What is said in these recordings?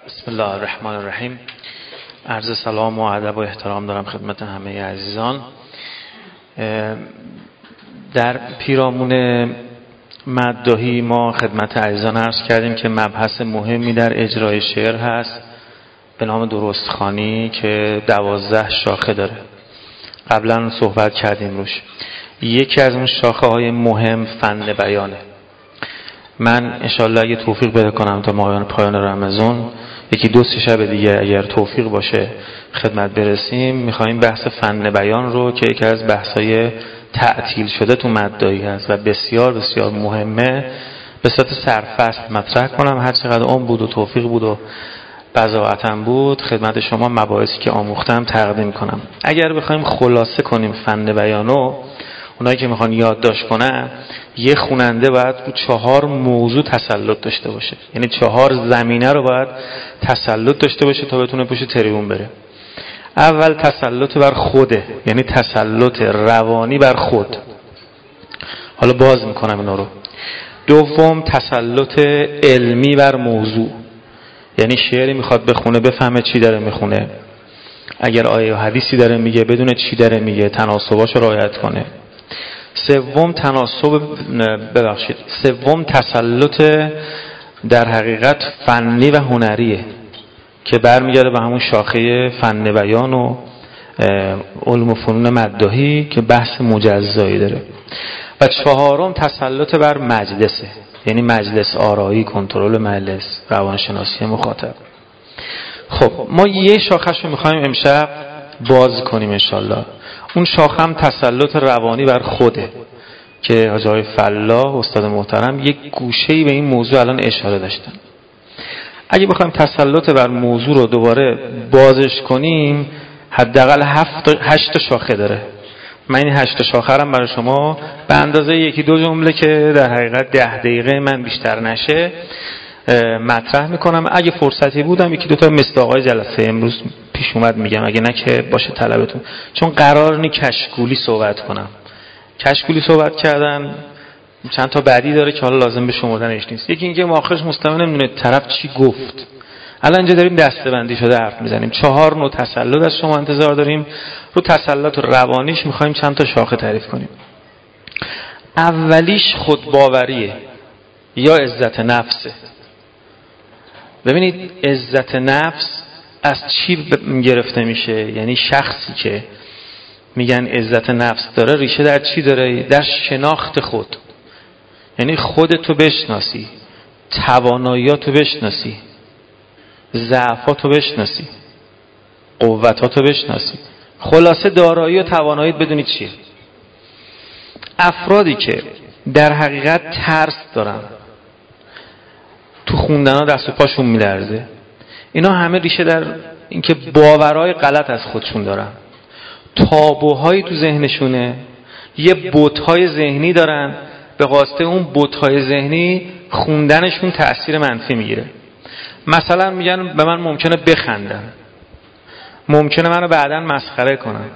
بسم الله الرحمن الرحیم. عرض سلام و ادب و احترام دارم خدمت همه عزیزان. در پیرامون مداحی ما خدمت عزیزان عرض کردیم که مبحث مهمی در اجرای شعر هست به نام درستخوانی که 12 شاخه داره. قبلا صحبت کردیم روش. یکی از اون شاخه های مهم فن بیانه. من انشالله اگه توفیق بده کنم تا پایان رمضان یکی دو سه شب دیگه اگر توفیق باشه خدمت برسیم، میخوایم بحث فن بیان رو که یکی از بحثای تعطیل شده تو مداحی هست و بسیار بسیار مهمه به صورت سرفصل مطرح کنم. هر چقدر اون بود و توفیق بود و بضاعتم بود خدمت شما مباحثی که آموختم تقدیم کنم. اگر بخوایم خلاصه کنیم فن بیانو، اونایی که میخوان یادداشت کنن، یه خواننده باید رو 4 موضوع تسلط داشته باشه، یعنی 4 زمینه رو باید تسلط داشته باشه تا بتونه پشت تریبون بره. اول تسلط بر خوده، یعنی تسلط روانی بر خود. حالا باز میکنم اینا رو. دوم تسلط علمی بر موضوع، یعنی شعری میخواد بخونه بفهمه چی داره میخونه، اگر آیه و حدیثی داره میگه بدونه چی داره میگه، تناسباشو رعایت کنه. سوم تسلط در حقیقت فنی و هنریه که برمیگرده به همون شاخه فن بیان و علوم و فنون مداحی که بحث مجزایی داره. و 4م تسلط بر مجلسه، یعنی مجلس آرایی، کنترل مجلس، روانشناسی مخاطب. خب ما یه شاخه‌شو میخوایم امشب باز کنیم انشالله. اون شاخه هم تسلط روانی بر خوده که حاج آقای فلاح استاد محترم یک گوشه‌ای به این موضوع الان اشاره داشتن. اگه بخوایم تسلط بر موضوع رو دوباره بازش کنیم حداقل 8 شاخه داره. من این 8 شاخه رو برای شما به اندازه یکی دو جمله که در حقیقت 10 دقیقه من بیشتر نشه مطرح میکنم. اگه فرصتی بودم یکی دوتا مصداقای جلسه امروز پیش اومد میگم، اگه نه که باشه طلبتون، چون قرار نی کشکولی صحبت کنم. کشکولی صحبت کردن چند تا بعدی داره که حالا لازم به شمردنش نیست. یکی اینکه مؤخرش مستمع نمیدونه طرف چی گفت. الان اینجا داریم دسته‌بندی شده حرف میزنیم. 4 نوع تسلط از شما انتظار داریم. رو تسلط روانیش میخوایم چند تا شاخه تعریف کنیم. اولیش خودباوریه یا عزت نفسه. ببینید عزت نفس از چی گرفته میشه؟ یعنی شخصی که میگن عزت نفس داره ریشه در چی داره؟ در شناخت خود. یعنی خودتو بشناسی، تواناییاتو بشناسی، ضعفاتو بشناسی، قوتاتو بشناسی، خلاصه دارایی و تواناییت بدونی چیه. افرادی که در حقیقت ترس دارن، تو خوندن ها دست و پاشون میلرزه، اینا همه ریشه در اینکه باورهای غلط از خودشون دارن، تابوهایی تو ذهنشونه، یه بت‌های ذهنی دارن، به واسطه اون بت‌های ذهنی خوندنشون تأثیر منفی میگیره. مثلا میگن به من ممکنه بخندن، ممکنه منو بعداً مسخره کنن.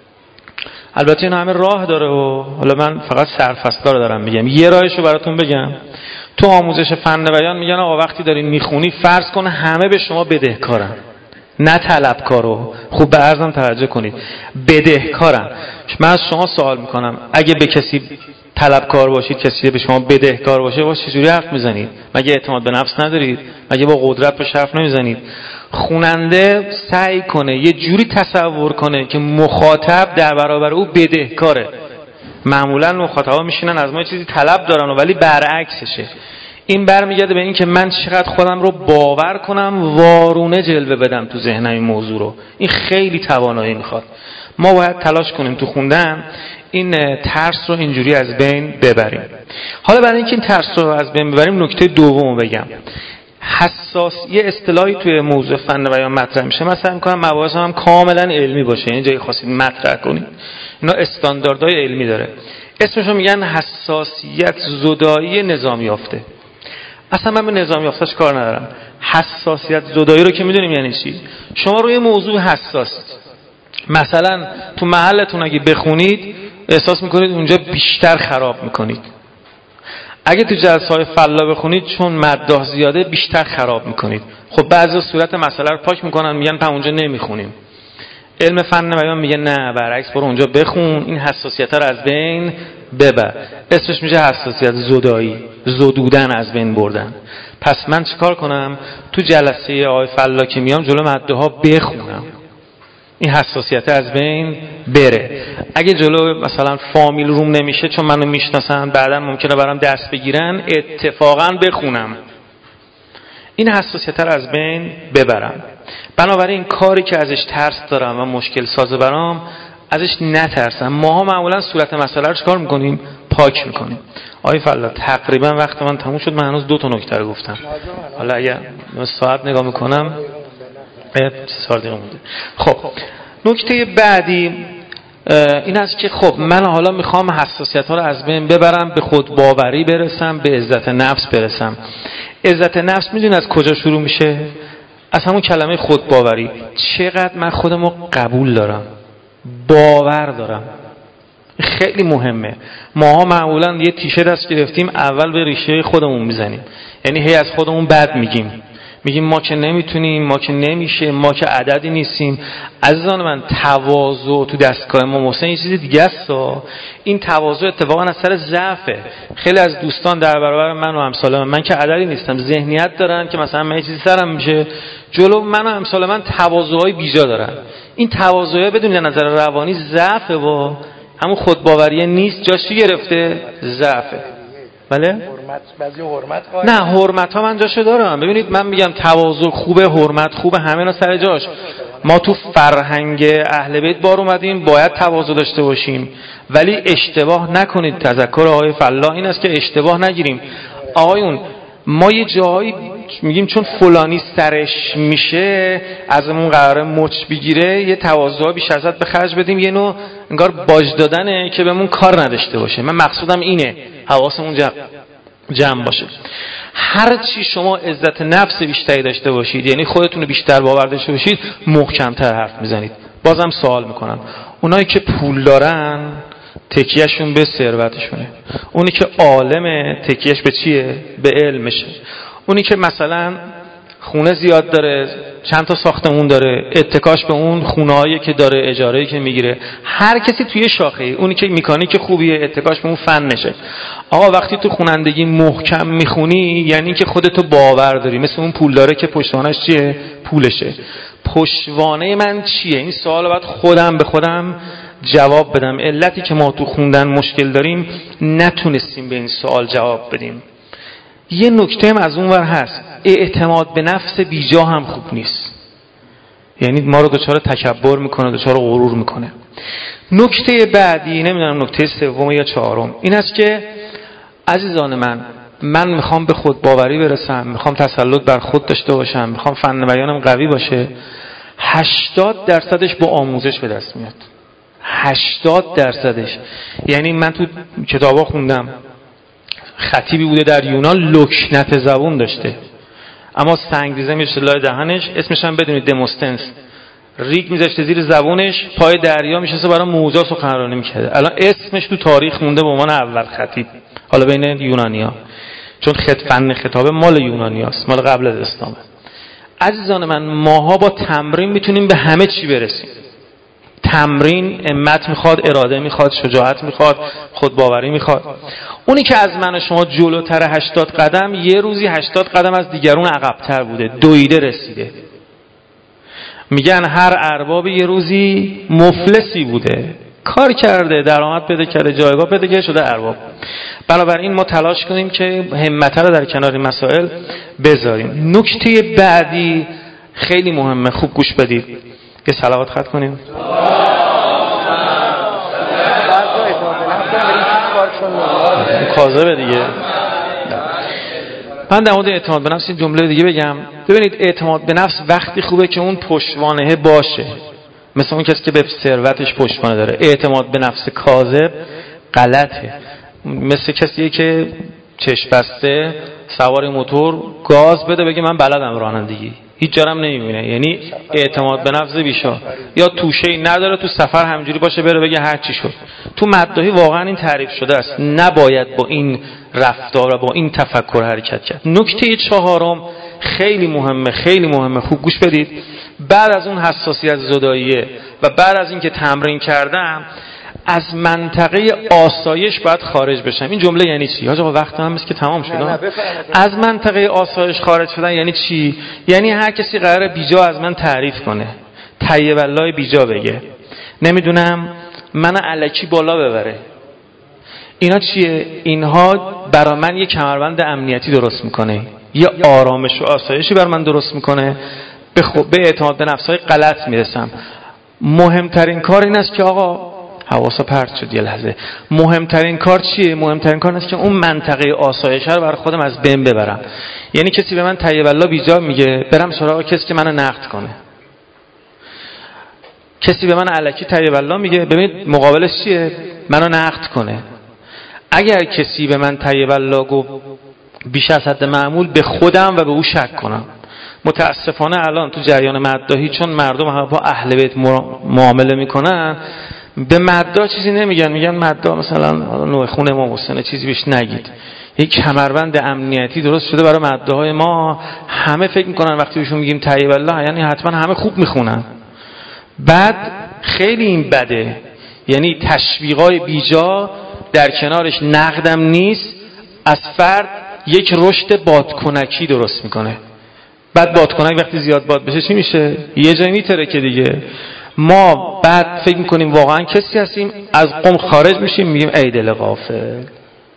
البته این همه راه داره و حالا من فقط سرفصلا رو دارم میگم. یه راهشو براتون بگم. تو آموزش فن بیان میگن آقا وقتی داری میخونی فرض کن همه به شما بدهکارن، نه طلبکارو. خوب به عرضم توجه کنید، بدهکارن. من از شما سوال میکنم اگه به کسی طلبکار باشید، کسی به شما بدهکار باشه، با چجوری حرف میزنید؟ مگه اعتماد به نفس ندارید؟ مگه با قدرت به حرف نمیزنید؟ خواننده سعی کنه یه جوری تصور کنه که مخاطب در برابر او بدهکاره. معمولا مخاطبا میشینن از ما چیزی طلب دارن ولی برعکسشه. این برمیگرده به این که من چقدر خودم رو باور کنم، وارونه جلوه بدم تو ذهنم این موضوع رو. این خیلی توانایی میخواد. ما باید تلاش کنیم تو خوندن این ترس رو اینجوری از بین ببریم. حالا برای اینکه این ترس رو از بین ببریم نکته دومو بگم. یه اصطلاحی توی موضوع فن بیان مطرح میشه، مثلا میگم مباحث هم کاملا علمی باشه، یعنی جایی خواستید مطرح کنید اینا استانداردهای علمی داره. اسمشو میگن حساسیت زدایی نظام یافته. اصلا من به نظام یافتهش کار ندارم. حساسیت زدایی رو که میدونیم یعنی چی. شما روی موضوع حساسید، مثلا تو محلتون اگه بخونید احساس میکنید اونجا بیشتر خراب میکنید. اگه تو جلسه‌های فلا بخونید چون مداح زیاده بیشتر خراب میکنید. خب بعضی صورت مسئله رو پاک میکنن میگن تا اونجا نمیخونیم. علم فن بیان میگه نه، برعکس برو اونجا بخون، این حساسیت‌ها رو از بین ببر. اسمش میشه حساسیت زدایی، زدودن، از بین بردن. پس من چیکار کنم؟ تو جلسه آقای فلا که میام جلو مداح‌ها بخونم، این حساسیت از بین بره. اگه جلو مثلا فامیل روم نمیشه چون منو میشناسن، بعدا ممکنه برام دست بگیرن، اتفاقا بخونم، این حساسیت رو از بین ببرم. بنابراین کاری که ازش ترس دارم و مشکل سازه برام، ازش نترسم. ماها معمولا صورت مسئله رو چکار میکنیم؟ پاک میکنیم. آقای فلا تقریبا وقت من تموم شد، من هنوز 2 نکته رو گفتم. حالا اگه ساعت نگاه میکنم 3 دقیقه مونده. خب نکته بعدی این است که خب من حالا میخوام حساسیت ها رو از بین ببرم، به خود باوری برسم، به عزت نفس برسم. عزت نفس میدونی از کجا شروع میشه؟ از همون کلمه خود باوری. چقدر من خودمو قبول دارم، باور دارم. خیلی مهمه. ماها معمولا یه تیشه دست گرفتیم، اول به ریشه خودمون میزنیم، یعنی هی از خودمون بد میگیم ما که نمیتونیم، ما که نمیشه، ما که عددی نیستیم. عزیزان من، تواضع تو دستگاه ما محسن یه چیز دیگه است. این تواضع اتفاقا از سر ضعفه. خیلی از دوستان در برابر من و امثال من که عددی نیستم ذهنیت دارن که مثلا من یه چیزی سرم میشه، جلو من و امثال من تواضعای بیجا دارن. این تواضعه بدون نظر روانی ضعفه و همون خودباوریه نیست. جاش چی گرفته؟ ضعفه. بله؟ بعضی حرمت نه، حرمت ها من جاشو دارم. ببینید من میگم تواضع خوبه، حرمت خوبه، همه اینا سر جاش. ما تو فرهنگ اهل بیت بار اومدیم باید تواضع داشته باشیم، ولی اشتباه نکنید. تذکر آقای فلا این است که اشتباه نگیریم. آقایون ما یه جایی میگیم چون فلانی سرش میشه ازمون قراره مچ بگیره، یه تواضع بیش ازت به خرج بدیم، یه نوع انگار باج دادنه که بهمون کار نداشته باشه. من مقصودم اینه حواسمون جمع باشه. هر چی شما عزت نفس بیشتری داشته باشید، یعنی خودتون رو بیشتر باور داشته باشید، محکم‌تر حرف میزنید. بازم سوال میکنم، اونایی که پول دارن تکیهشون به ثروتشونه، اونی که عالمه تکیهش به چیه؟ به علمشه. اونی که مثلا خونه زیاد داره، چند تا ساختمون داره، اتکاش به اون خونه‌هایی که داره، اجاره‌ای که میگیره. هر کسی توی شاخه. اونی که میکانیک خوبیه اتکاش به اون فن نشه. آقا وقتی تو خوانندگی محکم میخونی یعنی که خودتو باور داری، مثل اون پولداره که پشتوانش چیه؟ پولشه. پشتوانه من چیه؟ این سوال باید خودم به خودم جواب بدم. علتی که ما تو خوندن مشکل داریم نتونستیم به این سوال جواب بدیم. یه نکته هم از اون ور هست، اعتماد به نفس بیجا هم خوب نیست، یعنی ما رو دچار تکبر میکنه، دچار غرور میکنه. نکته بعدی، نمیدونم نکته سوم یا چهارم، این است که عزیزان من میخوام به خود باوری برسم، میخوام تسلط بر خود داشته باشم، میخوام فن بیانم قوی باشه. 80% با آموزش به دست میاد. 80%. یعنی من تو کتابا خوندم خطیبی بوده در یونان لکنت زبون داشته، اما سنگریزه میشه لای دهنش، اسمش هم بدونید دموستنس، ریگ میذاشته زیر زبونش، پای دریا میشسته برای موضوع سخنرانی میکرده. الان اسمش تو تاریخ مونده به عنوان اول خطیب، حالا بین یونانیا، چون فن خطابه مال یونانیاست، مال قبل از اسلامه. عزیزان من، ماها با تمرین میتونیم به همه چی برسیم. تمرین همت میخواد، اراده میخواد، شجاعت میخواد، خودباوری میخواد. اونی که از من و شما جلوتر 80 قدم، یه روزی 80 قدم از دیگرون عقب‌تر بوده، دویده رسیده. میگن هر ارباب یه روزی مفلسی بوده، کار کرده، درآمد پیدا کرده، جایگاه پیدا کرده، شده ارباب. بنابراین ما تلاش کنیم که همت رو در کنار مسائل بذاریم. نکته بعدی خیلی مهمه، خوب گوش بدید. یه صلوات ختم کنیم. کاذبه دیگه. من در مورد اعتماد به نفس این جمله دیگه بگم. ببینید اعتماد به نفس وقتی خوبه که اون پشتوانه باشه، مثل اون کسی که به ثروتش پشتوانه داره. اعتماد به نفس کاذب غلطه، مثل کسیه که چشم بسته سوار موتور گاز بده بگه من بلدم رانندگی، هیچ جارم نمیبینه، یعنی اعتماد به نفس بیشا، یا توشه‌ای نداره تو سفر همجوری باشه بره بگه هر چی شد. تو مداحی واقعا این تعریف شده است، نباید با این رفتار و با این تفکر حرکت کرد. نکته چهارم خیلی مهمه، خیلی مهمه، خوب گوش بدید. بعد از اون حساسیت زداییه و بعد از اینکه تمرین کردم از منطقه آسایش باید خارج بشم. این جمله یعنی چی؟ آقا وقت هم است که تمام شد. از منطقه آسایش خارج شدن یعنی چی؟ یعنی هر کسی قراره بیجا از من تعریف کنه، طیب الله بیجا بگه، نمیدونم من الکی بالا ببره. اینا چیه؟ اینها برای من یه کمربند امنیتی درست میکنه، یه آرامش و آسایشی بر من درست میکنه، به اعتماد به نفس‌های غلط میرسم. مهمترین کار این است که آقا حواسا پرت شد یه لحظه. مهمترین کار چیه؟ مهمترین کار است که اون منطقه آسایش رو برای خودم از بین ببرم. یعنی کسی به من طیب الله بیجا میگه، برم سراغ کسی که منو نقد کنه. کسی به من الکی طیب الله میگه، ببینید مقابلش چیه؟ منو نقد کنه. اگر کسی به من طیب الله گفت بیش از حد معمول، به خودم و به او شک کنم. متاسفانه الان تو جریان مداحی چون مردم با اهل بیت معامله میکنن، به مداح چیزی نمیگن، میگن مداح مثلا نوع خون امام حسین، چیزی بهش نگید. یک کمربند امنیتی درست شده برای مداحای ما. همه فکر میکنن وقتی بهشون میگیم طیب الله یعنی حتما همه خوب میخونن. بعد خیلی این بده، یعنی تشویقای بیجا در کنارش نقدم نیست، از فرد یک رشد بادکنکی درست میکنه. بعد بادکنک وقتی زیاد باد بشه چی میشه؟ یه جایی میترکه دیگه. ما بعد فکر میکنیم واقعا کسی هستیم، از قم خارج میشیم میگیم ای دل غافل.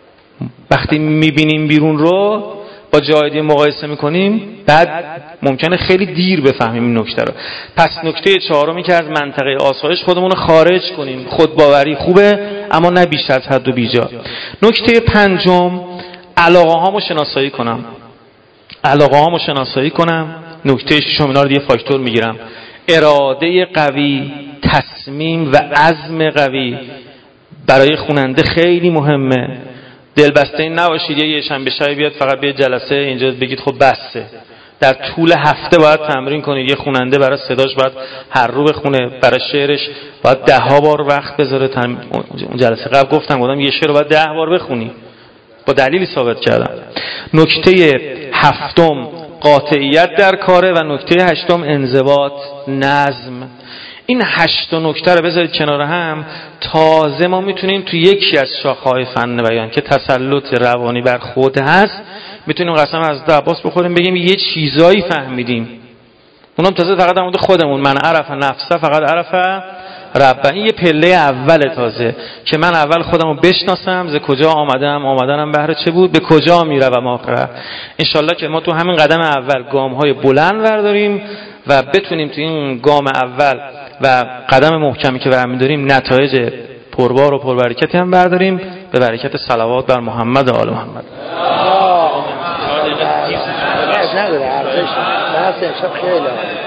وقتی میبینیم بیرون رو با جای دیگه مقایسه میکنیم، بعد ممکنه خیلی دیر بفهمیم این نکته رو. پس نکته چهارمی که از منطقه آسایش خودمون رو خارج کنیم. خودباوری خوبه اما نه بیش از حد و بیجا. نکته پنجم علاقه هامو شناسایی کنم. علاقه هامو شناسایی کنم. نکته ششم اینا رو دیگه فاکتور میگیرم. اراده قوی، تصمیم و عزم قوی برای خواننده خیلی مهمه. دلبسته این نباشید یه شنبه شب بیاد فقط به جلسه اینجا بگید خب بسه. در طول هفته باید تمرین کنید. یه خواننده برای صداش باید هر رو بخونه، برای شعرش باید 10 بار وقت بذاره. اون جلسه قبل گفتم یه شعر رو باید 10 بار بخونی، با دلیلی ثابت کردم. نکته هفتم قاطعیت در کاره و نکته هشتم انضباط، نظم. این 8 نکته رو بذارید کنار هم، تازه ما میتونیم تو یکی از شاخه‌های فن بیان که تسلط روانی بر خود هست، میتونیم قسم از عباس بخوریم بگیم یه چیزایی فهمیدیم. اونم تازه فقط در مورد خودمون. من عرف نفسه فقط عرف رب. این یه پله اول تازه که من اول خودمو بشناسم، ز کجا آمدنم بهر چه بود، به کجا میروم آخره. انشالله که ما تو همین قدم اول گام‌های بلند برداریم و بتونیم تو این گام اول و قدم محکمی که برمی‌داریم نتایج پربار و پربرکتی هم برداریم، به برکت صلوات بر محمد و آل محمد. نه